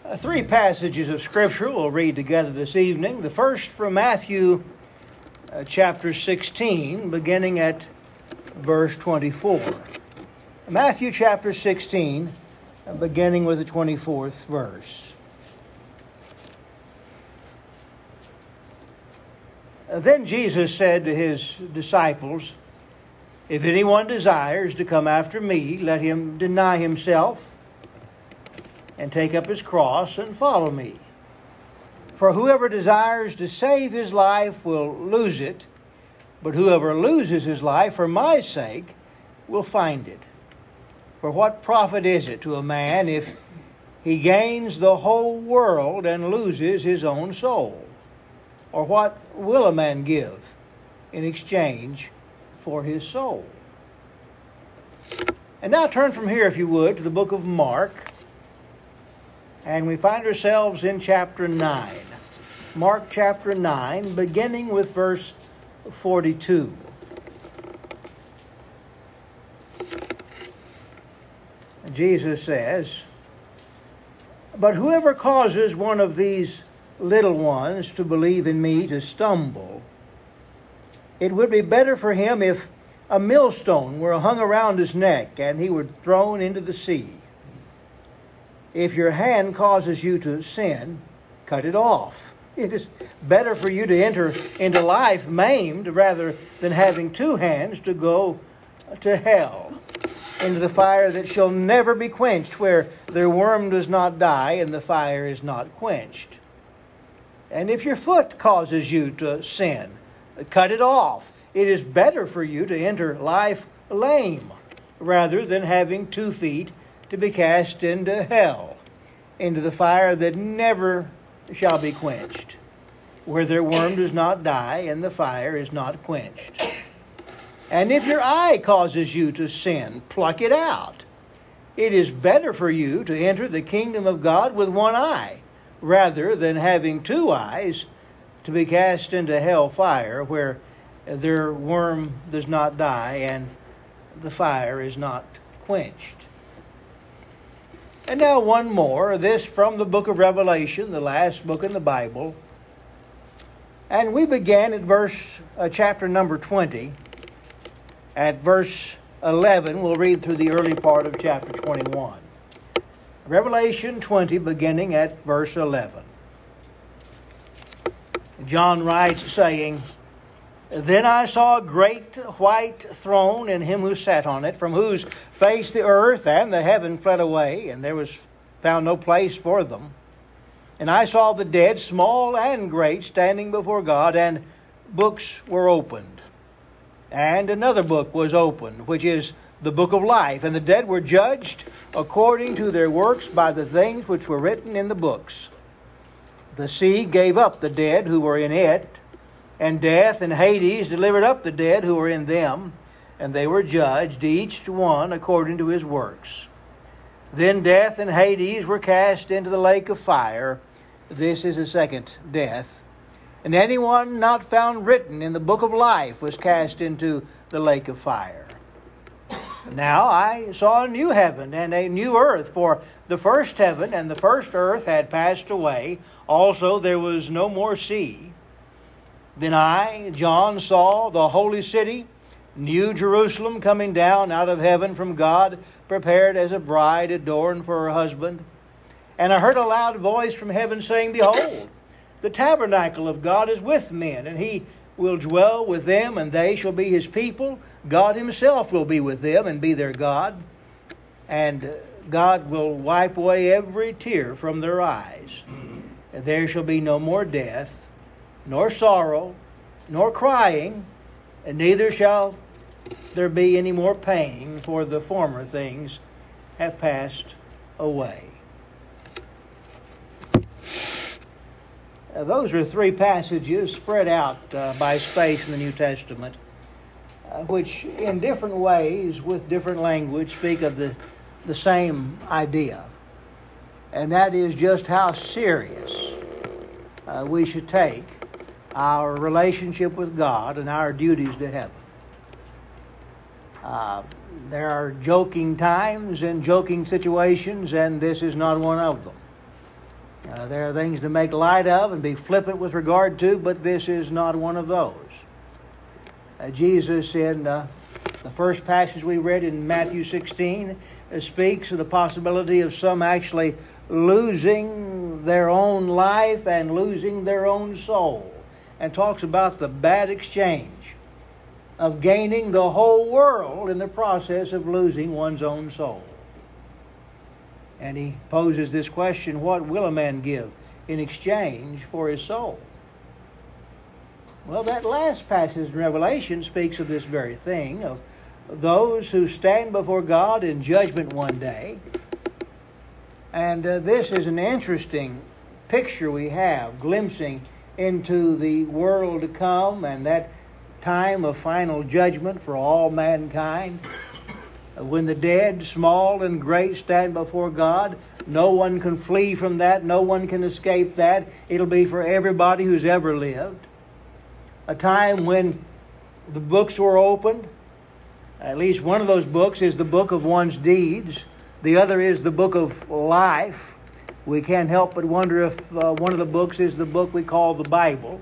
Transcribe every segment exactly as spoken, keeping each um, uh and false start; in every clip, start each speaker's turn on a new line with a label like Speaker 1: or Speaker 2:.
Speaker 1: Uh, three passages of Scripture we'll read together this evening. The first from Matthew uh, chapter sixteen, beginning at verse twenty-four. Matthew chapter sixteen, uh, beginning with the twenty-fourth verse. Uh, then Jesus said to his disciples, "If anyone desires to come after me, let him deny himself and take up his cross and follow me. For whoever desires to save his life will lose it, but whoever loses his life for my sake will find it. For what profit is it to a man if he gains the whole world and loses his own soul? Or what will a man give in exchange for his soul?" And now turn from here, if you would, to the book of Mark. And we find ourselves in chapter nine. Mark chapter nine, beginning with verse forty-two. Jesus says, "But whoever causes one of these little ones to believe in me to stumble, it would be better for him if a millstone were hung around his neck and he were thrown into the sea. If your hand causes you to sin, cut it off. It is better for you to enter into life maimed rather than having two hands to go to hell, into the fire that shall never be quenched, where their worm does not die and the fire is not quenched. And if your foot causes you to sin, cut it off. It is better for you to enter life lame rather than having two feet to be cast into hell, into the fire that never shall be quenched, where their worm does not die and the fire is not quenched. And if your eye causes you to sin, pluck it out. It is better for you to enter the kingdom of God with one eye, rather than having two eyes to be cast into hell fire, where their worm does not die and the fire is not quenched." And now one more, this from the book of Revelation, the last book in the Bible. And we began at verse, uh, chapter number twenty. At verse eleven, we'll read through the early part of chapter twenty-one. Revelation twenty, beginning at verse eleven. John writes, saying, "Then I saw a great white throne and him who sat on it, from whose face the earth and the heaven fled away, and there was found no place for them. And I saw the dead, small and great, standing before God, and books were opened. And another book was opened, which is the book of life. And the dead were judged according to their works by the things which were written in the books. The sea gave up the dead who were in it, and death and Hades delivered up the dead who were in them, and they were judged, each one according to his works. Then death and Hades were cast into the lake of fire. This is the second death. And anyone not found written in the book of life was cast into the lake of fire. Now I saw a new heaven and a new earth, for the first heaven and the first earth had passed away. Also there was no more sea. Then I, John, saw the holy city, New Jerusalem, coming down out of heaven from God, prepared as a bride adorned for her husband. And I heard a loud voice from heaven saying, Behold, the tabernacle of God is with men, and he will dwell with them, and they shall be his people. God himself will be with them and be their God. And God will wipe away every tear from their eyes. And there shall be no more death, nor sorrow, nor crying, and neither shall there be any more pain, for the former things have passed away." Now, those are three passages spread out uh, by space in the New Testament, uh, which in different ways, with different language, speak of the, the same idea. And that is just how serious uh, we should take our relationship with God and our duties to heaven. Uh, there are joking times and joking situations, and this is not one of them. Uh, there are things to make light of and be flippant with regard to, but this is not one of those. Uh, Jesus, in uh, the first passage we read in Matthew sixteen, uh, speaks of the possibility of some actually losing their own life and losing their own soul, and talks about the bad exchange of gaining the whole world in the process of losing one's own soul. And he poses this question, what will a man give in exchange for his soul? Well, that last passage in Revelation speaks of this very thing, of those who stand before God in judgment one day. And uh, this is an interesting picture we have, glimpsing into the world to come and that time of final judgment for all mankind. When the dead, small and great, stand before God, no one can flee from that. No one can escape that. It'll be for everybody who's ever lived. A time when the books were opened. At least one of those books is the book of one's deeds. The other is the book of life. We can't help but wonder if uh, one of the books is the book we call the Bible.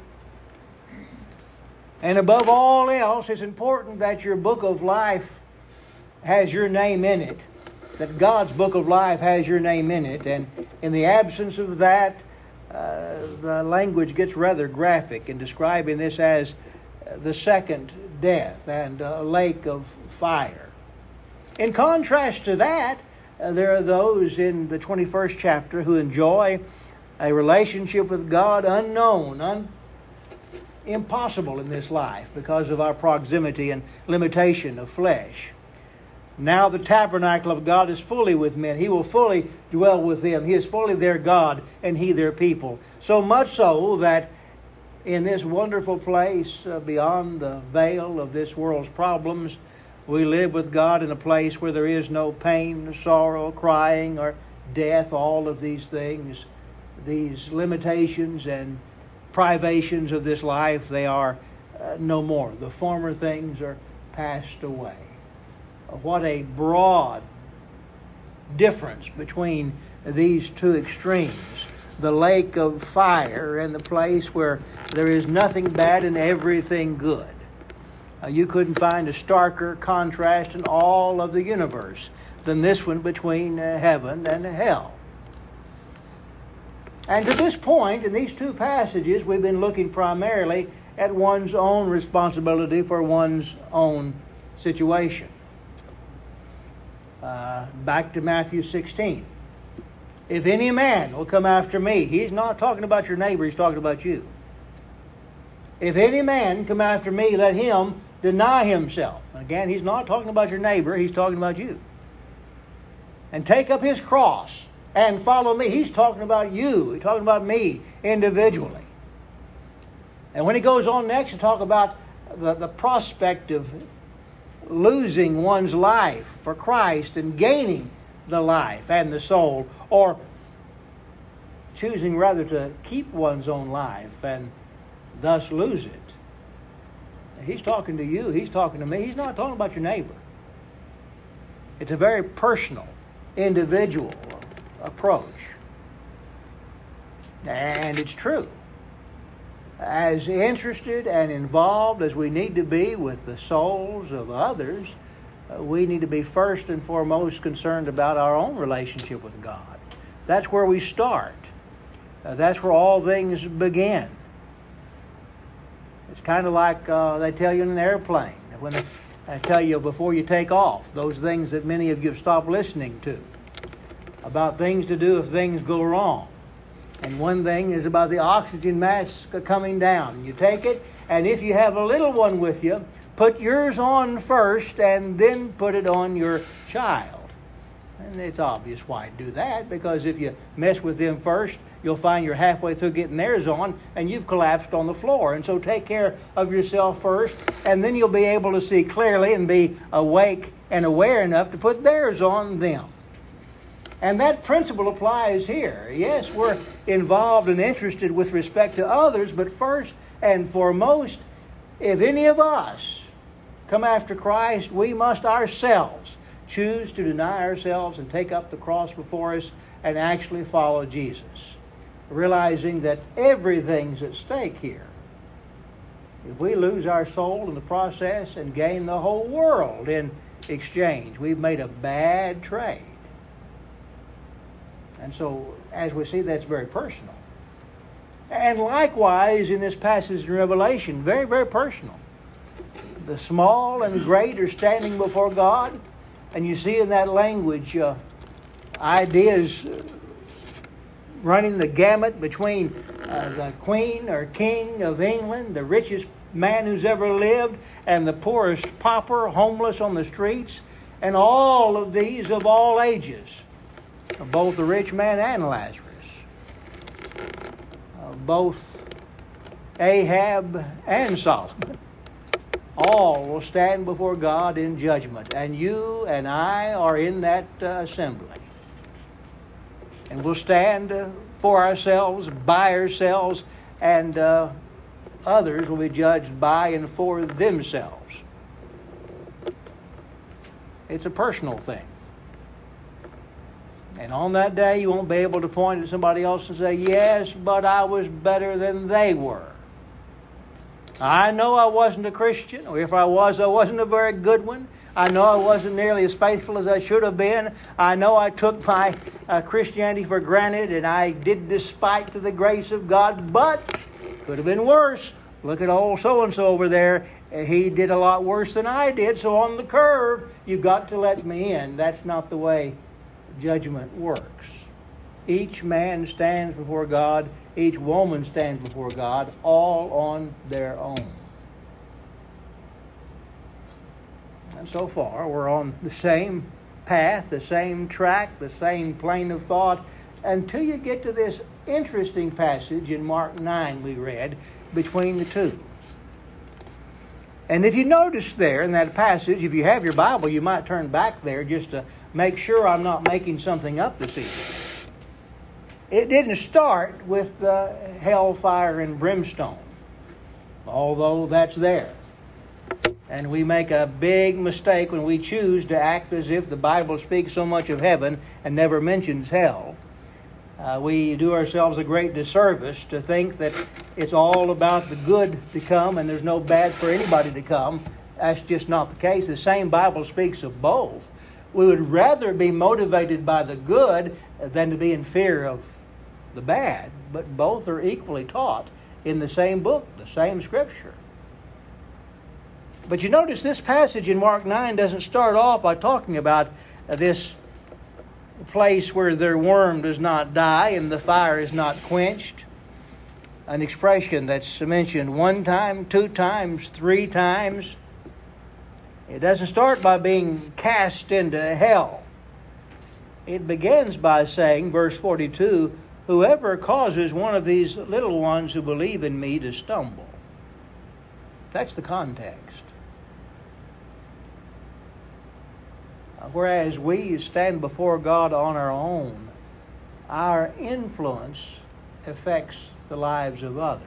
Speaker 1: And above all else, it's important that your book of life has your name in it, that God's book of life has your name in it. And in the absence of that, uh, the language gets rather graphic in describing this as the second death and a lake of fire. In contrast to that, uh, there are those in the twenty-first chapter who enjoy a relationship with God unknown, un- impossible in this life because of our proximity and limitation of flesh. Now the tabernacle of God is fully with men. He will fully dwell with them. He is fully their God and He their people. So much so that in this wonderful place uh, beyond the veil of this world's problems, we live with God in a place where there is no pain, sorrow, crying, or death. All of these things, these limitations and privations of this life, they are uh, no more. The former things are passed away. What a broad difference between these two extremes. The lake of fire and the place where there is nothing bad and everything good. Uh, you couldn't find a starker contrast in all of the universe than this one between uh, heaven and hell. And to this point, in these two passages, we've been looking primarily at one's own responsibility for one's own situation. Uh, back to Matthew sixteen. If any man will come after me, he's not talking about your neighbor, he's talking about you. If any man come after me, let him deny himself. Again, he's not talking about your neighbor, he's talking about you. And take up his cross and follow me. He's talking about you. He's talking about me individually. And when he goes on next to talk about the, the prospect of losing one's life for Christ and gaining the life and the soul, or choosing rather to keep one's own life and thus lose it. He's talking to you. He's talking to me. He's not talking about your neighbor. It's a very personal, individual approach. And it's true. As interested and involved as we need to be with the souls of others, uh, we need to be first and foremost concerned about our own relationship with God. That's where we start. Uh, that's where all things begin. It's kind of like uh, they tell you in an airplane, when they, they tell you before you take off, those things that many of you have stopped listening to, about things to do if things go wrong. And one thing is about the oxygen mask coming down. You take it, and if you have a little one with you, put yours on first and then put it on your child. And it's obvious why do that, because if you mess with them first, you'll find you're halfway through getting theirs on and you've collapsed on the floor. And so take care of yourself first, and then you'll be able to see clearly and be awake and aware enough to put theirs on them. And that principle applies here. Yes, we're involved and interested with respect to others, but first and foremost, if any of us come after Christ, we must ourselves choose to deny ourselves and take up the cross before us and actually follow Jesus. realizing that everything's at stake here. If we lose our soul in the process and gain the whole world in exchange, we've made a bad trade. And so, as we see, that's very personal. And likewise, in this passage in Revelation, very, very personal. The small and great are standing before God, and you see in that language uh, ideas running the gamut between uh, the Queen or King of England, the richest man who's ever lived, and the poorest pauper, homeless on the streets, and all of these of all ages, both the rich man and Lazarus, uh, both Ahab and Solomon. All will stand before God in judgment, and you and I are in that uh, assembly. And we'll stand uh, for ourselves, by ourselves, and uh, others will be judged by and for themselves. It's a personal thing. And on that day, you won't be able to point at somebody else and say, yes, but I was better than they were. I know I wasn't a Christian, or if I was, I wasn't a very good one. I know I wasn't nearly as faithful as I should have been. I know I took my uh, Christianity for granted, and I did despite to the grace of God, but it could have been worse. Look at old so-and-so over there. He did a lot worse than I did, so on the curve, you've got to let me in. That's not the way judgment works. Each man stands before God. Each woman stands before God, all on their own. And so far, we're on the same path, the same track, the same plane of thought, until you get to this interesting passage in Mark nine we read, between the two. And if you notice there in that passage, if you have your Bible, you might turn back there just to make sure I'm not making something up this evening. It didn't start with uh, hellfire and brimstone, although that's there. And we make a big mistake when we choose to act as if the Bible speaks so much of heaven and never mentions hell. Uh, we do ourselves a great disservice to think that it's all about the good to come and there's no bad for anybody to come. That's just not the case. The same Bible speaks of both. We would rather be motivated by the good than to be in fear of the bad, but both are equally taught in the same book, the same Scripture. But you notice this passage in Mark nine doesn't start off by talking about uh, this place where their worm does not die and the fire is not quenched. An expression that's mentioned one time, two times, three times. It doesn't start by being cast into hell. It begins by saying, verse forty-two, whoever causes one of these little ones who believe in me to stumble. That's the context. Whereas we stand before God on our own, our influence affects the lives of others.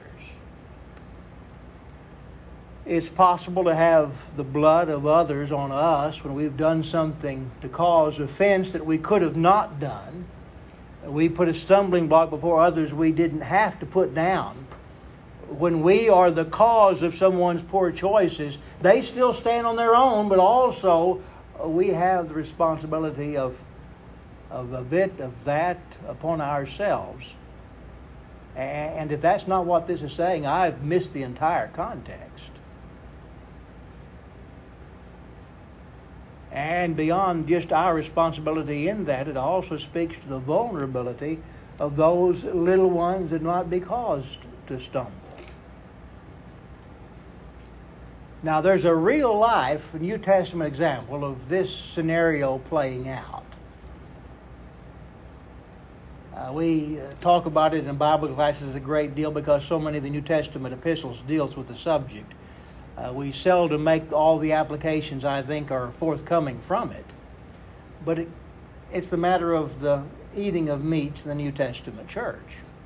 Speaker 1: It's possible to have the blood of others on us when we've done something to cause offense that we could have not done. We put a stumbling block before others we didn't have to put down. When we are the cause of someone's poor choices, they still stand on their own, but also we have the responsibility of, of a bit of that upon ourselves. And if that's not what this is saying, I've missed the entire context. And beyond just our responsibility in that, it also speaks to the vulnerability of those little ones that might be caused to stumble. Now, there's a real life New Testament example of this scenario playing out. Uh, we uh, talk about it in Bible classes a great deal because so many of the New Testament epistles deals with the subject. Uh, we seldom make all the applications I think are forthcoming from it. But it, it's the matter of the eating of meats in the New Testament church,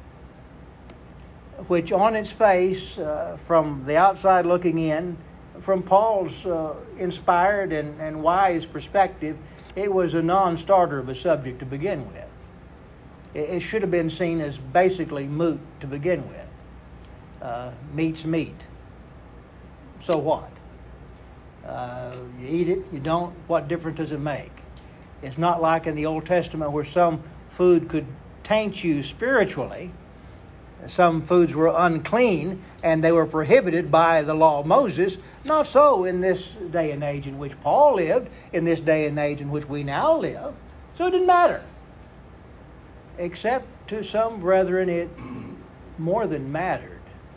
Speaker 1: which on its face, uh, from the outside looking in, from Paul's uh, inspired and, and wise perspective, it was a non-starter of a subject to begin with. It, it should have been seen as basically moot to begin with. Uh, meat's meat. So what? Uh, you eat it, you don't, what difference does it make? It's not like in the Old Testament where some food could taint you spiritually. Some foods were unclean and they were prohibited by the law of Moses. Not so in this day and age in which Paul lived, in this day and age in which we now live. So it didn't matter. Except to some brethren it more than mattered.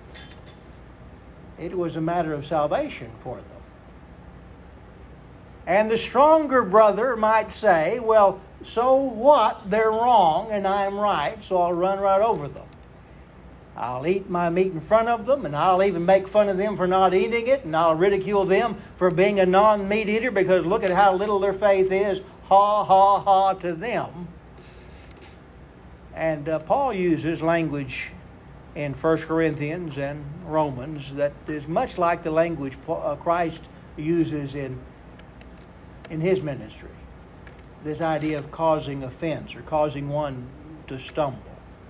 Speaker 1: It was a matter of salvation for them. And the stronger brother might say, well, so what? They're wrong and I'm right, so I'll run right over them. I'll eat my meat in front of them, and I'll even make fun of them for not eating it, and I'll ridicule them for being a non-meat eater because look at how little their faith is. Ha, ha, ha to them. And uh, Paul uses language in First Corinthians and Romans that is much like the language Christ uses in, in his ministry. This idea of causing offense or causing one to stumble.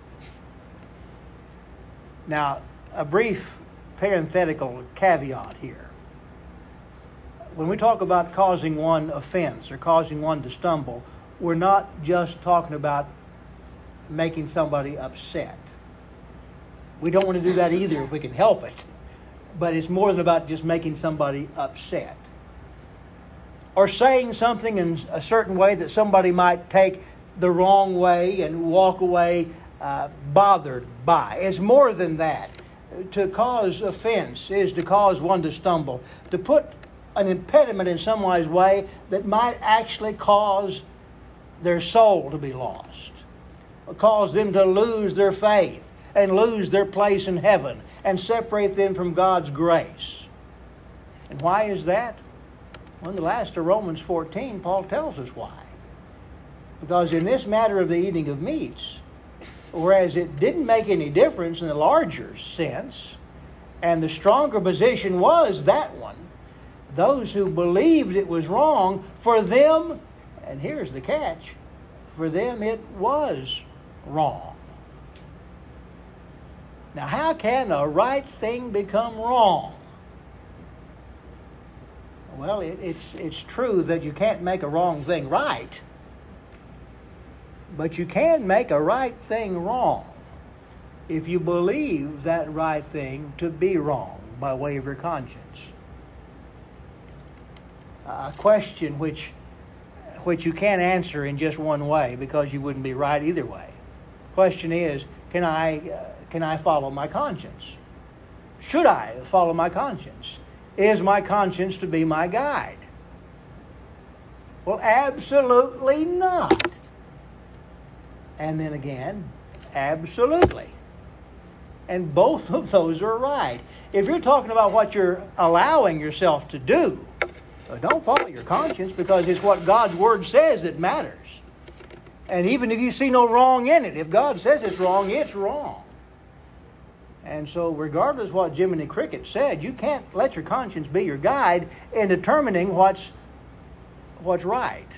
Speaker 1: Now, a brief parenthetical caveat here. When we talk about causing one offense or causing one to stumble, we're not just talking about making somebody upset. We don't want to do that either if we can help it. But it's more than about just making somebody upset. Or saying something in a certain way that somebody might take the wrong way and walk away uh, bothered by. It's more than that. To cause offense is to cause one to stumble. To put an impediment in someone's way that might actually cause their soul to be lost. Or cause them to lose their faith and lose their place in heaven and separate them from God's grace. And why is that? Well, in the last of Romans fourteen, Paul tells us why. Because in this matter of the eating of meats, whereas it didn't make any difference in the larger sense, and the stronger position was that one, those who believed it was wrong, for them, and here's the catch, for them it was wrong. Now, how can a right thing become wrong? Well, it, it's it's true that you can't make a wrong thing right. But you can make a right thing wrong if you believe that right thing to be wrong by way of your conscience. A question which which you can't answer in just one way because you wouldn't be right either way. Question is, can I uh, can I follow my conscience? Should I follow my conscience? Is my conscience to be my guide? Well, absolutely not. And then again, absolutely. And both of those are right. If you're talking about what you're allowing yourself to do, don't follow your conscience because it's what God's Word says that matters. And even if you see no wrong in it, if God says it's wrong, it's wrong. And so regardless of what Jiminy Cricket said, you can't let your conscience be your guide in determining what's what's right.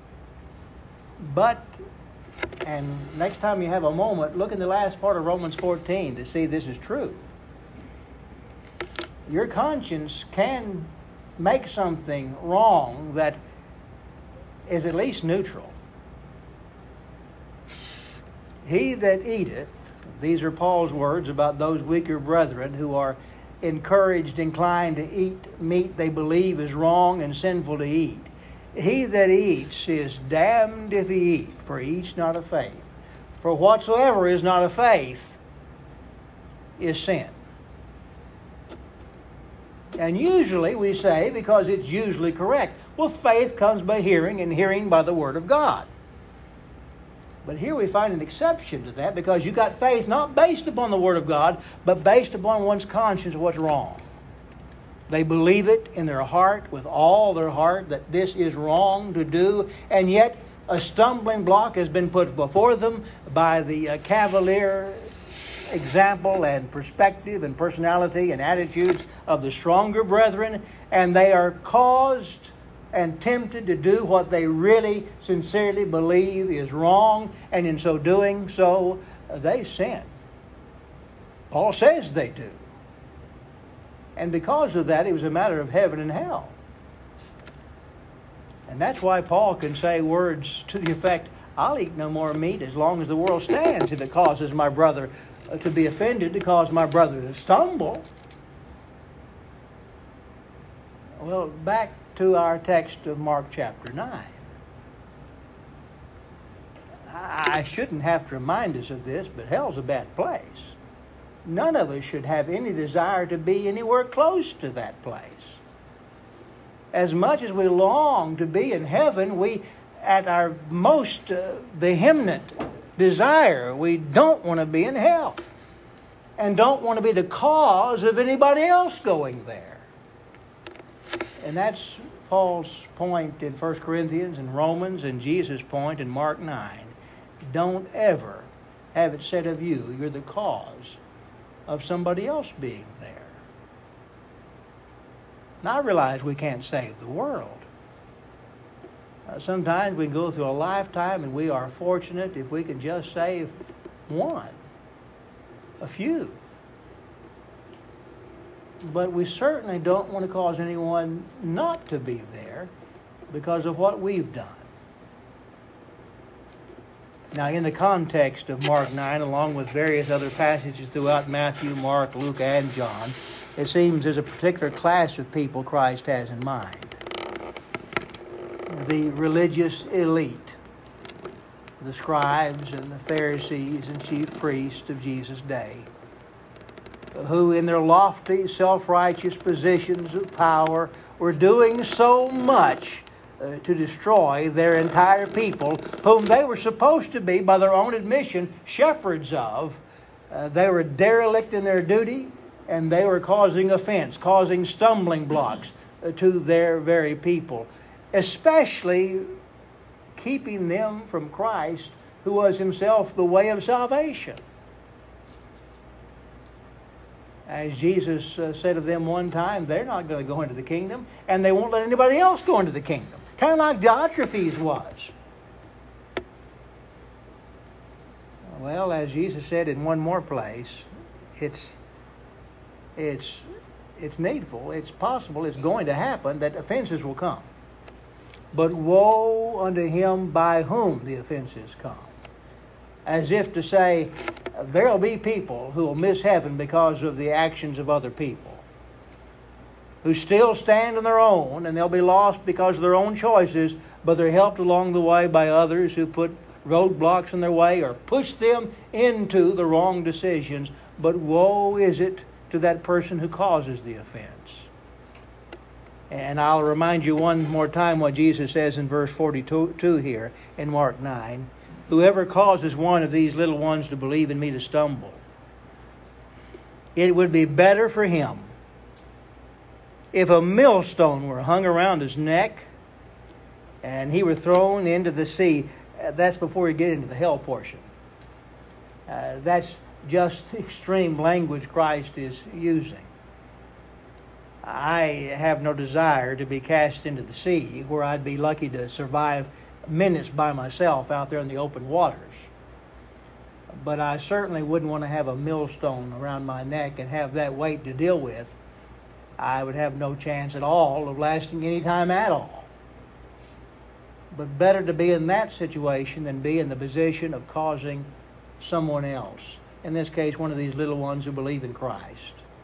Speaker 1: But, and next time you have a moment, look in the last part of Romans fourteen to see this is true. Your conscience can make something wrong that is at least neutral. He that eateth, these are Paul's words about those weaker brethren who are encouraged, inclined to eat meat they believe is wrong and sinful to eat. He that eats is damned if he eat, for he eats not of faith. For whatsoever is not of faith is sin. And usually we say, because it's usually correct, well, faith comes by hearing, and hearing by the Word of God. But here we find an exception to that, because you got faith not based upon the Word of God, but based upon one's conscience of what's wrong. They believe it in their heart, with all their heart, that this is wrong to do, and yet a stumbling block has been put before them by the uh, cavalier example and perspective and personality and attitudes of the stronger brethren, and they are caused and tempted to do what they really sincerely believe is wrong, and in so doing so, they sin. Paul says they do. And because of that, it was a matter of heaven and hell. And that's why Paul can say words to the effect, I'll eat no more meat as long as the world stands if it causes my brother to be offended, to cause my brother to stumble. Well, back to our text of Mark chapter nine. I shouldn't have to remind us of this, but hell's a bad place. None of us should have any desire to be anywhere close to that place. As much as we long to be in heaven, we, at our most uh, vehement desire, we don't want to be in hell. And don't want to be the cause of anybody else going there. And that's Paul's point in First Corinthians and Romans, and Jesus' point in Mark nine. Don't ever have it said of you, you're the cause of somebody else being there. Now, I realize we can't save the world. Uh, sometimes we can go through a lifetime and we are fortunate if we can just save one, a few. But we certainly don't want to cause anyone not to be there because of what we've done. Now, in the context of Mark nine, along with various other passages throughout Matthew, Mark, Luke, and John, it seems there's a particular class of people Christ has in mind. The religious elite, the scribes and the Pharisees and chief priests of Jesus' day, who in their lofty, self-righteous positions of power were doing so much uh, to destroy their entire people, whom they were supposed to be, by their own admission, shepherds of. Uh, they were derelict in their duty, and they were causing offense, causing stumbling blocks uh, to their very people, especially keeping them from Christ, who was himself the way of salvation. As Jesus uh, said of them one time, they're not going to go into the kingdom, and they won't let anybody else go into the kingdom. Kind of like Diotrephes was. Well, as Jesus said in one more place, it's it's it's needful, it's possible, it's going to happen that offenses will come. But woe unto him by whom the offenses come. As if to say, there'll be people who will miss heaven because of the actions of other people, who still stand on their own, and they'll be lost because of their own choices, but they're helped along the way by others who put roadblocks in their way or push them into the wrong decisions. But woe is it to that person who causes the offense. And I'll remind you one more time what Jesus says in verse forty-two here in Mark nine. Whoever causes one of these little ones to believe in me to stumble, it would be better for him if a millstone were hung around his neck and he were thrown into the sea. That's before you get into the hell portion. Uh, that's just extreme language Christ is using. I have no desire to be cast into the sea where I'd be lucky to survive minutes by myself out there in the open waters. But I certainly wouldn't want to have a millstone around my neck and have that weight to deal with. I would have no chance at all of lasting any time at all. But better to be in that situation than be in the position of causing someone else, in this case one of these little ones who believe in Christ,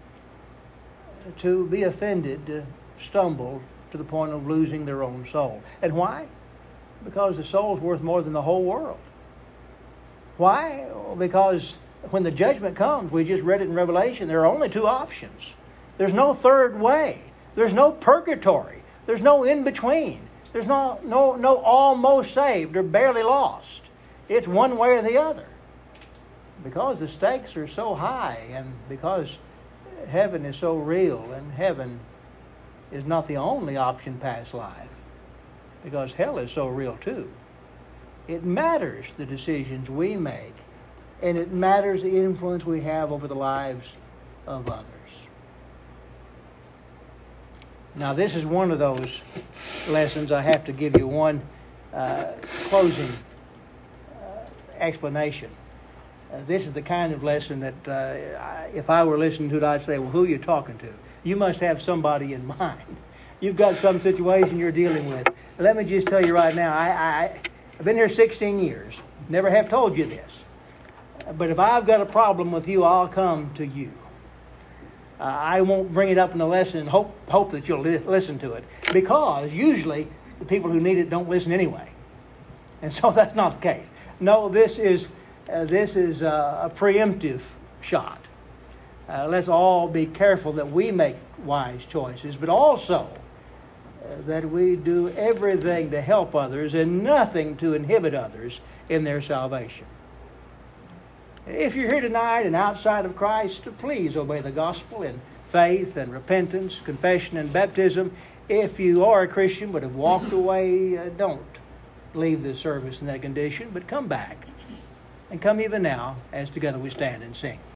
Speaker 1: to be offended, to stumble to the point of losing their own soul. And why? Because the soul's worth more than the whole world. Why? Because when the judgment comes, we just read it in Revelation, there are only two options. There's no third way. There's no purgatory. There's no in-between. There's no, no, no almost saved or barely lost. It's one way or the other. Because the stakes are so high, and because heaven is so real, and heaven is not the only option past life, because hell is so real too. It matters the decisions we make, and it matters the influence we have over the lives of others. Now, this is one of those lessons, I have to give you one uh, closing uh, explanation. Uh, this is the kind of lesson that uh, I, if I were listening to it, I'd say, well, who are you talking to? You must have somebody in mind. You've got some situation you're dealing with. Let me just tell you right now, I, I, I've been here sixteen years. Never have told you this. But if I've got a problem with you, I'll come to you. Uh, I won't bring it up in the lesson and hope, hope that you'll li- listen to it. Because usually the people who need it don't listen anyway. And so that's not the case. No, this is... Uh, this is uh, a preemptive shot. Uh, let's all be careful that we make wise choices, but also uh, that we do everything to help others and nothing to inhibit others in their salvation. If you're here tonight and outside of Christ, please obey the gospel in faith and repentance, confession and baptism. If you are a Christian but have walked away, uh, don't leave the service in that condition, but come back. And come even now as together we stand and sing.